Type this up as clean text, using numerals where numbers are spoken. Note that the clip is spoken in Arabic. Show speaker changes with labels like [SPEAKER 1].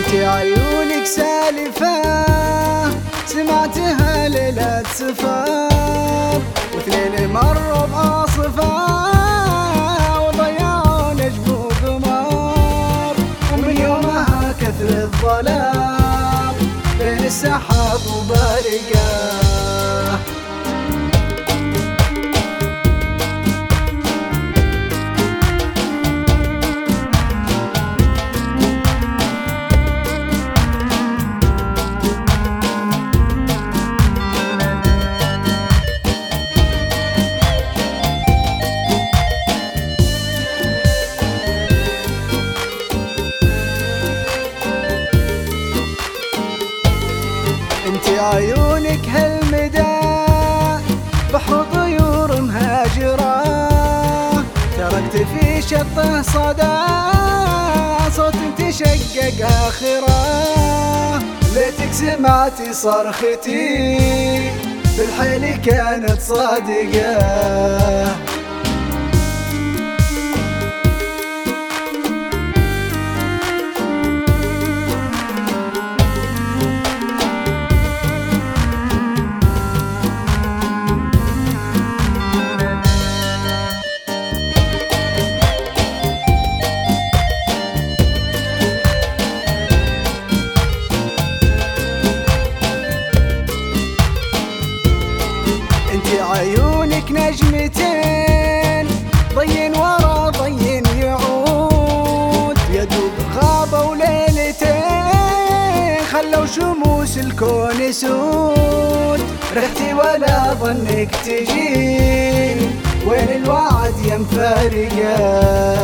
[SPEAKER 1] انت عيونك سالفة سمعتها ليلة سفر، واثنين مروا بعاصفة وضيعوا نجم وقمر، ومن يومها كثر الظلام بين السحاب وبارقة. انت عيونك هالمدى بحر طيور مهاجرة، تركت في شطه صدى صوت تشقق آخرة، ليتك سمعتي صرختي بالحيل كانت صادقة. عيونك نجمتين ضين ورا ضين يعود، يدوب غابوا ليلتين خلوا شموس الكون سود، رحتي ولا ظنك تجي وين الوعد يا مفارقة.